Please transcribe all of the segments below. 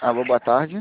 Alô, boa tarde.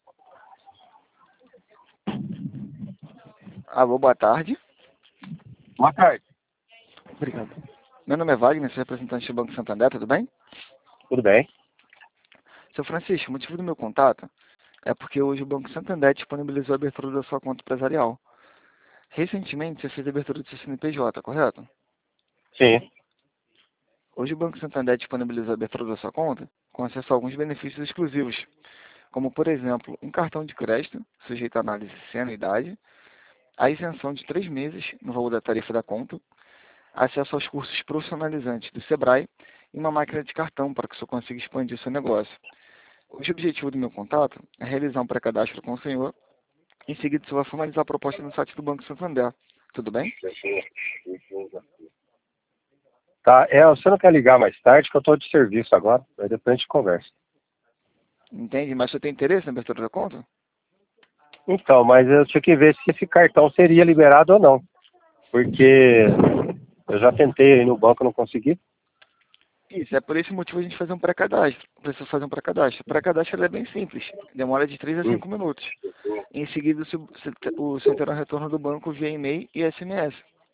Alô, boa tarde. Boa tarde. Obrigado. Meu nome é Wagner, sou representante do Banco Santander, tudo bem? Tudo bem? Seu Francisco, o motivo do meu contato é porque hoje o Banco Santander disponibilizou a abertura da sua conta empresarial. Recentemente você fez a abertura do seu CNPJ, correto? Sim. Hoje o Banco Santander disponibilizou a abertura da sua conta com acesso a alguns benefícios exclusivos, como por exemplo, um cartão de crédito sujeito à análise sem anuidade, a isenção de 3 meses no valor da tarifa da conta, acesso aos cursos profissionalizantes do Sebrae e uma máquina de cartão para que o senhor consiga expandir o seu negócio. Hoje o objetivo do meu contato é realizar um pré-cadastro com o senhor. Em seguida, o senhor vai formalizar a proposta no site do Banco Santander. Tudo bem? Tá, você não quer ligar mais tarde, que eu estou de serviço agora, aí depois a gente conversa. Entende? Mas o senhor tem interesse na abertura da conta? Então, mas eu tinha que ver se esse cartão seria liberado ou não. Porque eu já tentei ir no banco, não consegui. Isso, é por esse motivo a gente fazer um pré-cadastro. Precisa fazer um pré-cadastro. O pré-cadastro é bem simples. Demora de 3 a 5 minutos. Em seguida, o senhor terá um retorno do banco via e-mail e SMS.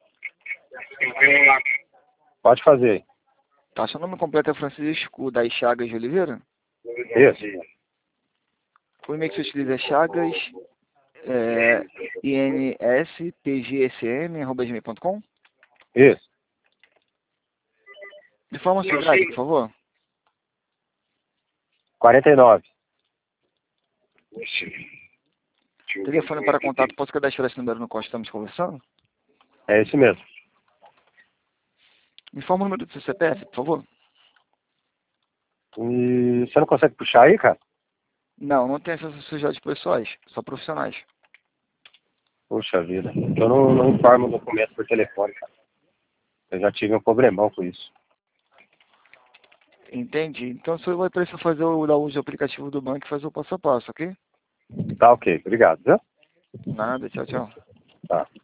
Pode fazer. Tá, seu nome completo é Francisco das Chagas de Oliveira? Isso. O e-mail que você utiliza é chagas, inspgsm@gmail.com? Isso. De forma a sua idade, por favor. 49. Telefone para contato, posso cadastrar esse número no qual estamos conversando? É esse mesmo. Me informa o número do seu CPF, por favor. E você não consegue puxar aí, cara? Não, não tem acesso a seus dados pessoais, só profissionais. Puxa vida. Eu não informo o documento por telefone, cara. Eu já tive um problemão com isso. Entende? Então você vai precisar fazer o da uso do aplicativo do banco e fazer o passo a passo, ok? Tá ok. Obrigado, viu? Nada, tchau, tchau. Tá.